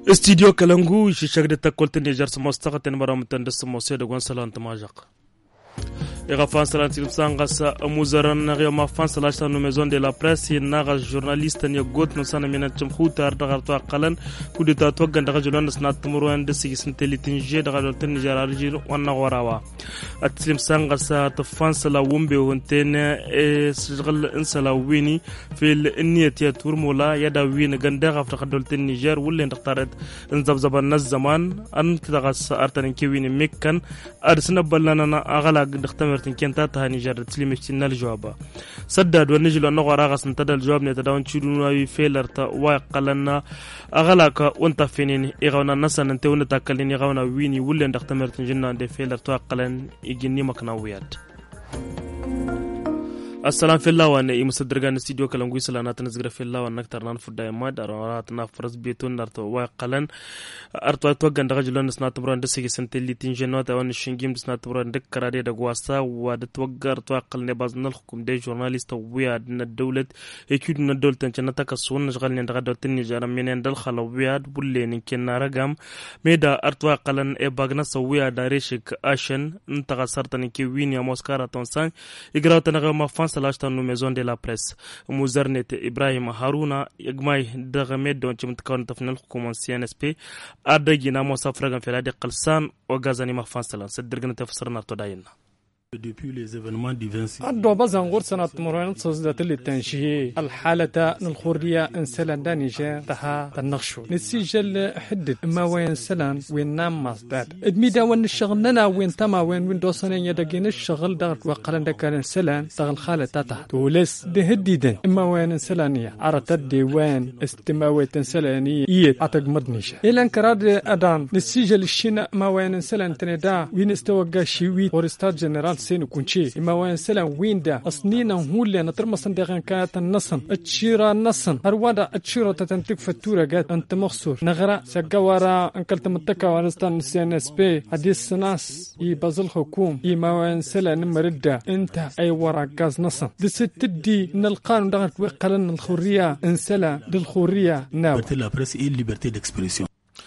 استديو كالانغو شيشاك دي تاكولت نيجر سموستاقتن برامتن دس موسى دغون سلام تماجق إغا فانسلان تلسانغاس موزران غيوما فانسلاش نو ميزون دي لا بريس يناغا جورناليست نيغوت نسانا من تمخوت اردغرتو قلن كودتا توغن دغ جولان سنات تمروان دسي سنتلي تنجي دغ دولتن نيجر ارجير وانا غوراوا اتسلم سانغاس تفانسلا ومبي ونتين سجل انسلا ويني في النيه تورمولا يدا وين غندغ في دولتن نيجر ولا اختارت انزبزبن الزمان ان كدغس ارتن كيوين ميكن ارسنا بلنا اغلا دختمر كنتا تهاني جرد تلمشتنا الجواب سدد ونجل أنه غراغس انتدى الجواب نتداون تشيرون وي فيلرتا واقلنا أغلاك وانت فينين إغاونا نسان انت ونتاكلين إغاونا ويني ولين دختمر تنجلنا دي فيلرتا واقلن إجني مكناويات السلام في الله وانا يمسدرغان استديو كلامغوي سلانا تنزغر في الله وانا كترنان فدا ما داراتنا فرز بيتون نرتو واقلن ارتو توغان دغجلون نسنا تبرون دسي سنتلي تنجنو تا ون شينغيم دسنا تبرون دكرادي دغواسا ود توغر توقل نبازن الحكم دي جورناليست وياد الدوله اكيد ان الدوله تنچنا تكسون نشغل ندغدو تنجار منين دل خلوياد بولين كنا رغم ميدا ارتو قلن اي باغنا سويا داريشك اشن انت غسرتني كي وين يا موسكارا تونسان اغراو تنغما سلاشتان نو ميزون دي لا بريس موزرنت ابراهيم هارونا يغماي دغمد دون تمتكون تفنل حكومه سي ان اس بي ادغينا مصافرغان في رادي قلسان وغازاني مخفانسلان سدرغنا تفسرنا تداينا depuis les événements du 26 أدو بزن غرسنا مرون صزدت للتنشيه الحالة الخورية انسلان دانيجا تها تنغشو نسيجل حدد ما وين سلان وين نام مصداد ادميدا وين الشغلنا وين تما وين دوسنا يدقين الشغل دغت وقلن دكان سلان تغل خالة تها تولس دهديدن اما وين سلانية عرت الديوان استماوي تنسلانية ايت عتق مدنيشة إلا انكراد أدان نسيجل الشنا ما وين سلان تندا وين استوقع شيوي ورستاد جنرال سين كونشي إما وين سلام وين دا أصنينا هولي نترمسن دغن كات النصن أتشيرا النصن أروادا أتشيرا تتنتك فتورة جات أنت مخصور نغرا سجوارا أنكلت متكا ونستان سي ان اس بي حديث ناس يبازل حكوم إما وين سلام نمردا أنت أي ورا غاز نصن دستدي إن القانون دغن وقلن الخورية انسلا للخورية ناو la presse et liberté d'expression.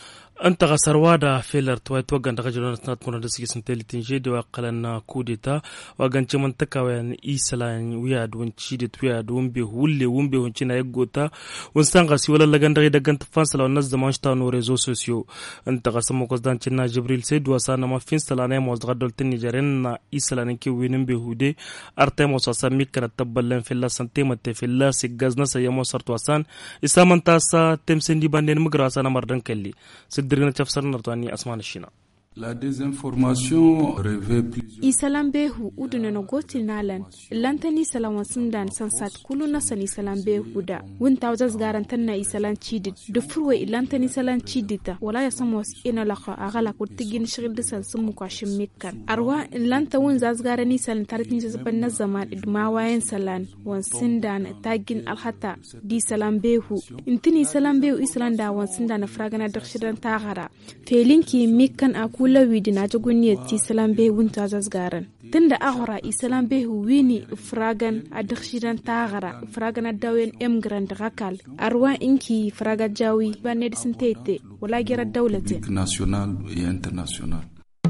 أنت غسروادا فيلر توغان دغجلون سنات مرندسي سنتلي تنجي دو قلنا كوديتا وغان منطقه وين إيسلان وياد ونشيدت وياد ومبي هولي ومبي ونشنا يغوتا ونسانغاسي ولا لغان دغان تفانسلا ونز زمانشتا نو ريزو سوسيو أنت غسمو كوزدان تشنا جبريل سيد وسانا ما فينسلانه موزغدول تنيجرن إيسلان كي وينمبي هودي ارتيمو ساسامي كانت تبلن في الله سنتيمت في الله سيغازنا سيمو سرتوسان اسامنتاسا تمسندي باندين مغراسانا مردن كلي درنا تفسر نرتواني أسمان الشنا. La désinformation revêt plusieurs. Isalam behu uduna no gotil nalan. Lantani salawan sundan sansat kulu nasani salam behu da. Winta wazaz garantanna isalan chidit. Dufurwe ilantani salan chidita. Wala ya samos ina laqa agala kurtigin shigil disan sumu kwa shimmikan. Arwa lanta wunzaz garani salan taritni jazban zaman idmawayen salan. Wan sindan tagin alhata di salam behu. Intini salam behu islanda wan sindan fragana dakshidan tagara. Felinki mikkan akula widina jogunye ti salam be wunta zasgaran tunda aghora islam be wini fragan adakhshidan tagara fragan adawen em grand rakal arwa inki fraga jawi baned sintete wala gira dawlati national et international.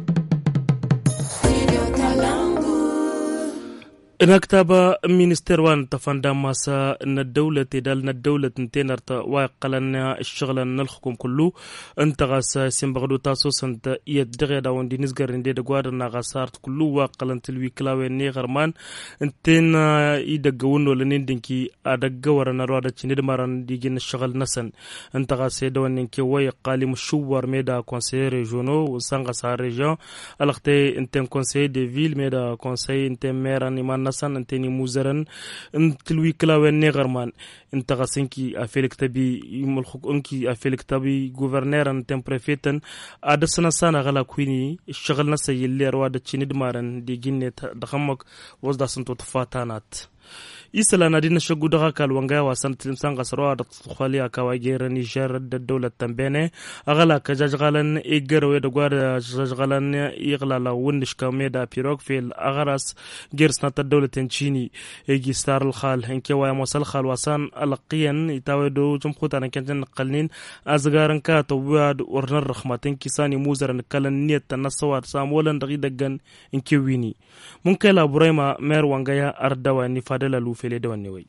نكتب مينستر وان تفندا ماسا ان الدولة دال الدولة تنتينرت واقلنا الشغل نلخكم كله انت غاس سيمبغدو تاسوس انت يدغي داون دي نزغر ندي دغوار نغاسارت كله واقلن تلوي كلاوي ني غرمان انتين يدغون ولا ندنكي ادغور نرودا تشند ماران دي جن الشغل نسن انت غاس دون نكي وي قالي مشور ميدا كونسي ريجونو وسانغاسا ريجون الختي انتن كونسي دي فيل ميدا كونسي انتن ميران نسان انتني موزرن انتلوي كلاوين نغرمان انت غسنكي افيلك تبي يملخك انكي افيلك تبي غوفرنر انتم بريفيتن ادسنا سانا غلا كويني الشغل نسا يلي رواد تشيند مارن دي جنة دخمك وزدا سنتو تفاتانات isla na dina shagu daga kalwanga wasan tilimsan gasarwa da khali akawa gera Niger da dawlat tambene agala ka jajgalan igarawe da gwada jajgalan iglala wundish kame da pirog fil agaras gersna ta dawlatin chini igi star al khal hanke wa masal khal wasan alqiyan itawedo jumkhuta na kanjan qalnin azgaran ka tawad urnar rahmatin kisani muzaran kalan niyat nasawat samolan dagi dagan inke wini mun kai laburayma mer wangaya ardawa ni fadala lufele da wanne wai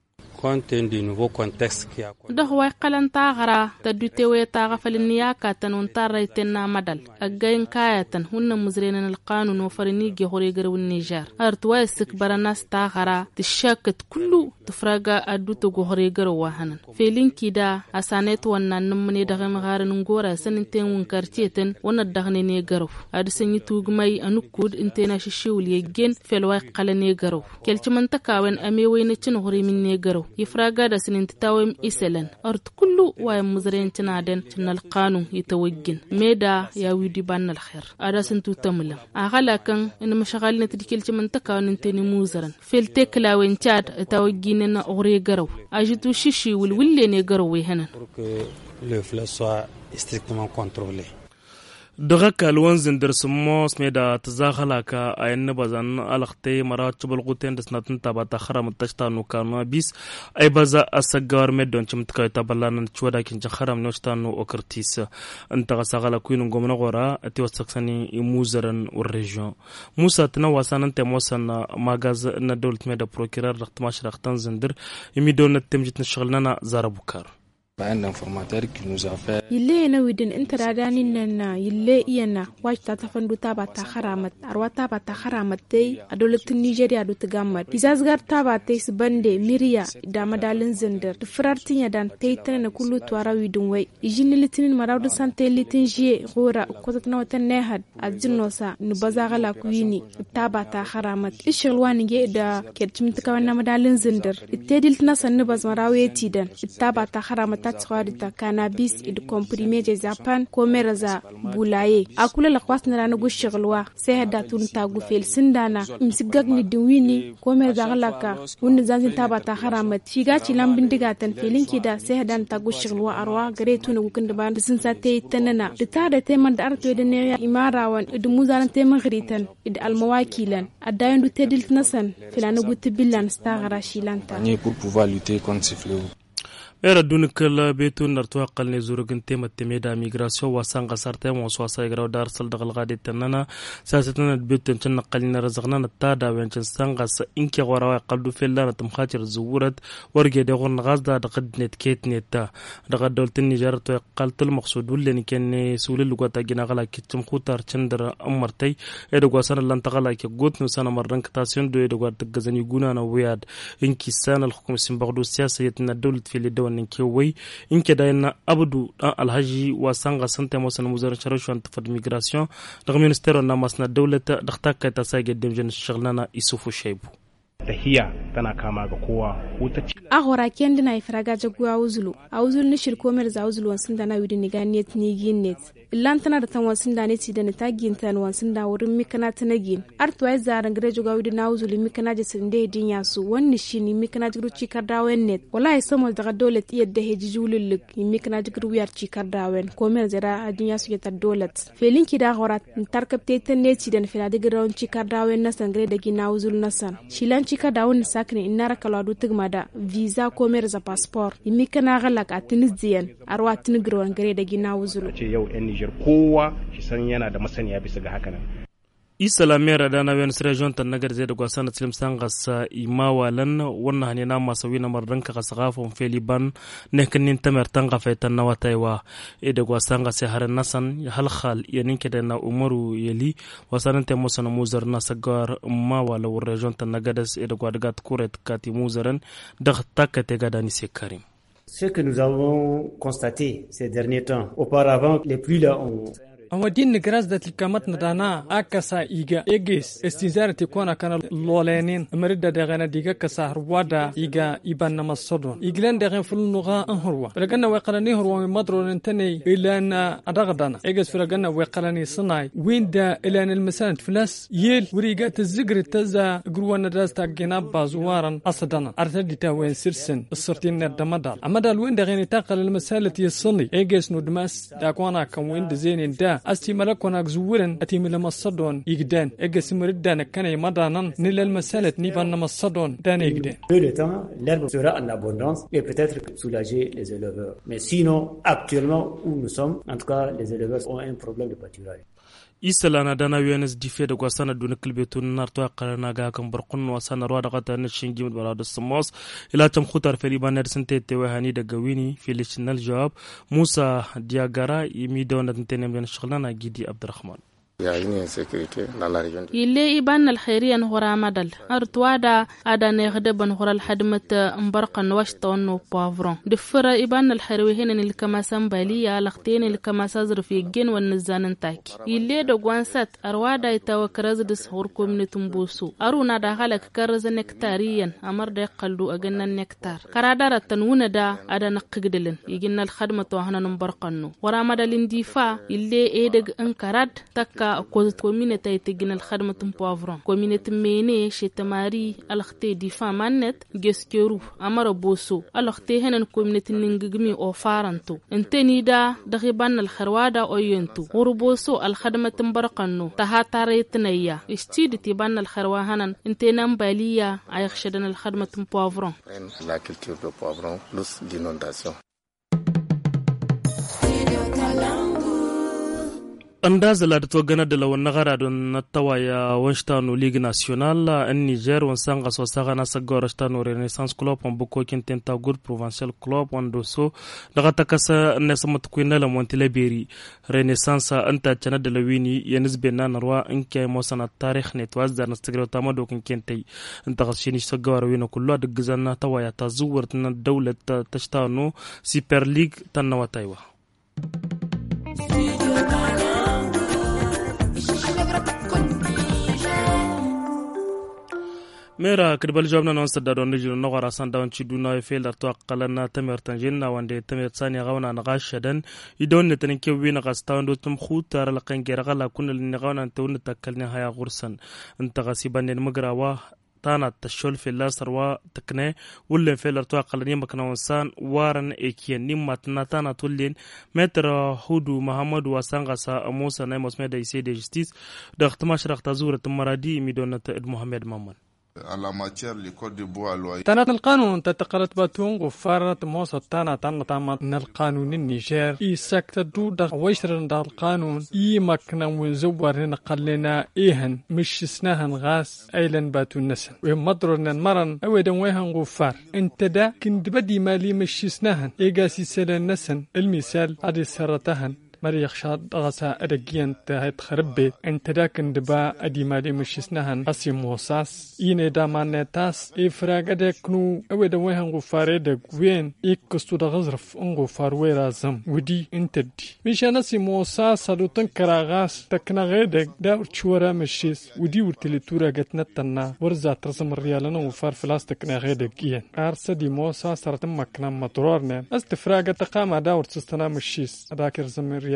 da huwa qalanta gara da dutewe ta gafalin ya ka tanun taraitin na madal agayin kayatan hunna muzrenan alqanun wa farini ge hore garwin Niger artuwa istikbaranas ta gara tishakat kullu tufraga aduto go hore garwa hanan felinki da asanet wannan numne da garin gora sanin ten kartieten wannan dagne ne garo adisan yitugmai anukud intena shishiwul yegen felwa qalane garo kelciman takawen amewe ne cin hore min ne garo yifraga da sinin tawem iselen art kullu wa muzren tinaden tinal qanun yitawajjin meda ya widi banal khair ada sintu tamla agala kan in mashagal ne tidikilci man takawen tini muzran fel teklawen chat tawajjin na ore garaw ajitu shishi wulwille ne garaw hanan pour que le fleuve soit strictement contrôlé. daga kalwan zindar sumos me da tazakhala ka ayin bazan alaqtay maratibul quten da sanatin tabata kharam tashtanu kanu bis ay baza asagar me don chimtka tabalan chwada kin kharam nostanu okertis anta gasagala kuin gomna gora ati wasaksani imuzaran ur region musa tana wasanan temosan magaz na dolt me da procurer raqtmash raqtan zindir imidon temjit nashghalna zarabukar un informateur qui nous a fait yille na widin intaradanin nan yille iyana wajta ta fandu ta ba ta kharamat arwata ba ta kharamat dai a dolatin Nigeria do tagammat izazgar ta ba tai su bande miriya da madalin zindar da firartin ya dan tai tana kullu twara widin wai ijin litinin marawdu sante litin jiye gora ko ta watan nehad ajinnosa ni bazagala kuini ta ba ta kharamat ishilwani ge da kercim ta wannan madalin zindar ittedil tana sanni bazmarawe tidan ta ba ta kharamat tsarita cannabis id comprimé de zapan komeraza bulaye akula la kwasna rana gushigulwa sai hada tun ta gufel sindana imsigag ni dinwini komeraza galaka wonni zanzin tabata haramat shiga ci lambin diga tan felinki da sai hada ta gushigulwa arwa gare tun gukin da ban sun sa tay tanana da ta da teman da arto da ne imarawan id muzaran teman gritan id almawakilan adayan du tedil nasan filana gutti billan sta gara shilanta pour pouvoir lutter contre ces fléaux. era dunikala betu nartu aqal ne zurugin temat da migration wasan qasar tem waswa saygra dar sal dagal qadi tanana sasatana betu tan qalina razaqna tada wancin sangas inki qora qaldu filana tum khatir zuwurat warge de gon gazda da qadnet ketneta da qadoltin Niger to qaltul maqsud wulen ken sulul gota gina qala kitum khutar chandra amartay edo gwasan lan taqala ke gotnu sana marran katation do edo gwat gazani guna na wiyad inki sana al hukum simbagdu siyasatna dawlat fil ninke wai inke da yana abdu dan alhaji wasan ga santa musan muzar charashu ant fad migration da ministero na masna dawlata da taka ta sage demjen shaglana isufu shaibu tahiya tana kama ga kowa wuta ci a hora kendi na ifraga jaguwa uzulu a uzulu ni shirko mer za uzulu wansin da na widi ni ganiet ni ginnet lantana da tan wansin da ne ci da ni tagin tan wansin da wurin mikana tanagin artwai zaran gare jaguwa widi na uzulu mikana je sinde dinya su wonni shini mikana jigru ci kardawen net wallahi samo daga dole yadda heji jululuk mikana jigru wiyar ci kardawen ko mer zara adinya su yata dolat felin ki da hora tarkapte tan ne ci da fila diga rawon ci kardawen nasan gare da gina uzulu nasan shilan cika da wani sakne inara kaladu tigmada visa ko mer za passport imi kana galak atinizian arwa tinigron gare da gina wuzulu ce yau en Niger kowa shi san yana da masaniya bisa ga haka nan islamiyar da na wani region tan nagar zai da gwasan da tilim sangas imawalan wannan hane na masawi na mardan ka kasafon feliban ne kanin tamer tanga faitan na wataiwa da gwasan ga sai har nasan halkhal yanin ke da na umaru yali wasanan ta musa na muzar na sagar mawala wa region tan nagar da gwadgat kuret kati muzaran da takate ga dani sai karim. Ce que nous avons constaté ces derniers temps, auparavant les pluies là ont أما دين نجراز ذات الكامات ندانا أكاسا إيجا إيجيس استنزار تكون كان لولينين مريدا دغنا ديجا كسا روادا إيجا إبان نمصدون إيجلان دغن فلنغا أنهروا فرقنا وقلني هروا من مدرو ننتني إلا أن أدغدانا إيجاس فرقنا وقلني صناي وين دا إلا أن المسان فلاس يل وريقات الزقر تزا قروانا داز تاقيناب بازوارا أصدانا أرتدي تاوين سرسن الصرتين نرد مدال أمدال وين دا غيني تاقل المسالة يصني إيجاس ندماس داقوانا كم وين زين دا أستي ملكونا زورن أتي ملما الصدون يقدان إجس مردان كان يمدانا نيل المسالة نيبان الصدون دان يقدان. Le temps, l'herbe sera en abondance et peut-être soulager les éleveurs. Mais sinon, actuellement où nous sommes, en tout cas, les éleveurs ont un problème de pâturage. isalana dana wenes dife da gwasana duna kilbetun narto aqarana ga kan barqun wasana ruwa da qata na shingi mid balad samos ila tam khutar feri baner sente te wahani daga wini filishnal jawab Musa Diagara imi dona tenem ben shaghlana gidi Abdurrahman يلي إبان الخيرية نهورا مدل أرتوادا أدا نيغدي بنهورا الحدمة مبرقا نواشتون وبافرون دفرا إبان الخيروهين الكماسان بالية لختين الكماسا زرفي جين والنزان تاكي يلي دوغوان سات أروادا يتاوى كرز دس هوركو من تنبوسو أرونا دا غالك كرز نكتاريا أمر دا قلدو أغنى النكتار كرادارة تنون دا أدا نققدلن يجينا الخدمة وهنا نمبرقا ورا مدلين ديفا يلي إيدغ انكراد تكا كوزت كومينيتي تجين الخدمة بوافرون كومينيتي ميني شتماري الختي دفاع مانت جسكيرو أمر بوسو الختي هنا كومينيتي نينجمي أو فارنتو انتني دا دغيبان الخروادا أو ينتو وربوسو الخدمة مبرقنو تهاتاري تنيا اشتيد تيبان الخروا هنا انتنام باليا عيخشدن الخدمة بوافرون la culture de poivron plus d'inondation. andazala da to gana da lawan nagara don natawaya wanstano Ligue Nationale en Niger wan sanga so saga na sagora stano Renaissance Club on boko kintenta good Provincial Club on doso daga takasa ne samat kuina la Monteleberi Renaissance anta chana da lawini yanisbe na narwa inke mosana tarikh ne twaz da nastagra tamado kinkentai anta gashini sagora wina kullu da gizana tawaya tazuwart na dawlat tashtano Super League tanawataiwa mera kidbal jobna non sadda don rijo no gara san dawn ci duna e fel arto qalana tamer tanjinna wande tamer sani gawna na gashadan idon ne tan ke wina gastan do tum khutar la qengera gala kunal ni gawna tawna takalni haya gursan anta gasiban ne magrawa tana tashol fil sarwa takne wulen fel arto qalani makna wansan waran ekiyen nimmatna tana tullin metra hudu muhammad wasanga sa musa na mosmeda ise de justice da ختماش رخ تزور مرادي ميدونة محمد مامن تنات القانون تتقرت باتون غفارة موسى تانا تامات من القانون النيجر إيساك تدود ويشرن دا القانون مكنا ونزور نقلنا إيهن مش سناهن غاس أيلن باتون نسن ومدرنا مرن أودا ويهن غفار انت دا كنت بدي مالي مش سناهن إيقاسي سلن نسن المثال هذه سرتهن مري يخشاد غسا أدقين تهيت خربت انت داكن دبا أدي مالي مشيسنهن أسي موساس إيني دامان نتاس إفراغ أدكنو أوي دويهن غفاري دقوين إيكستو دا غزرف انغفار ويرازم ودي انت دي ميشان أسي موساس سالو تنكراغاس تكنا غيدك داور تشورا مشيس ودي ورتلي تورا جتنتنا ورزا ترسم الريالنا غفار فلاس تكنا غيدك إيان أرسا دي موساس سرتم مكنا مطرورنا استفراغ تقام داور تستنا مشيس أداكر زمير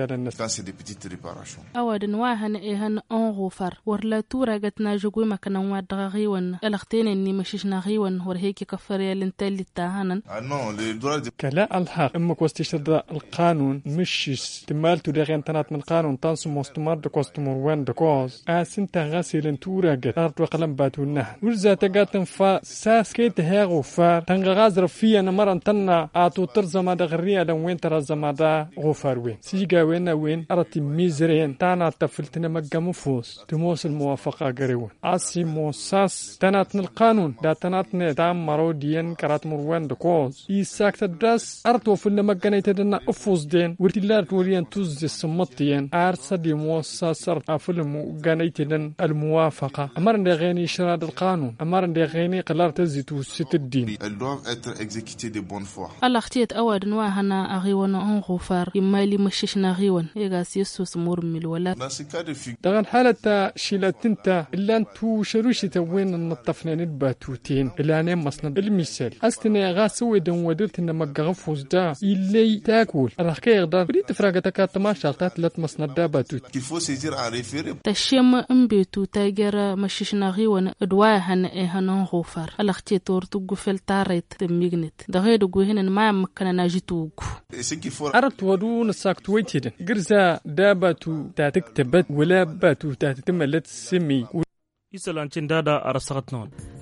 أود نواهن إيهن أنغوفر ورلا تورا جتنا جوجو مكان واد غيون الختين إني مشيشنا غيون ورهيك كفريا لنتلي تاهنن كلا الحق إمك واستشهد القانون مشيس تمال تدغين تنات من القانون تنسو مستمر دكوستمر وين دكوز أسنت غاسل تورا جت أرد وقلم باتونه ورزا تجاتن فا ساس كيت هاغوفر تنغازر فيا نمرن تنا أتو ترزما دغريا دم وين ترزما دا غوفر وين سيجا وين أرتي ميزرين تانا تفلتنا مجا مفوس تموس الموافقة قريون عسي موساس تناتن القانون دا تناتن دام مروديين كرات مروان دكوز إيساك تدرس أرتو فلنا مجا نيتدنا أفوز دين ورتلار توريان توزي السمطيين أرسا دي موساس أفلمو غانيتدن الموافقة أمرن دي غيني شراد القانون أمرن دي غيني قلار تزيتو ست الدين الاختيات أود نواهنا أغيوانا أنغوفار يمالي مشيشنا غيون إيغاس يسوس مور ملولا دغن حالة شيلاتنتا إلا أنتو شروشي توين النطفنين الباتوتين إلا أنا مصند المثال أستنى غاسو يدن ودرت إن مقغفوز دا إلي تاكل رخي يغدار بريد فراغتك تما شالتات لات مصند دا باتوت تشيم أمبيتو تاجر مشيشنا غيون أدواهن إيهانون غوفر الأختي تورتو غفل تاريت تميغنت دغيدو غوهن ما مكنا ناجتوغ أردت ودون الساكتويتين قرزا داباتو تاتك تبت ولا باتو تاتتملت سمي إسلام تندادا أرسغت نون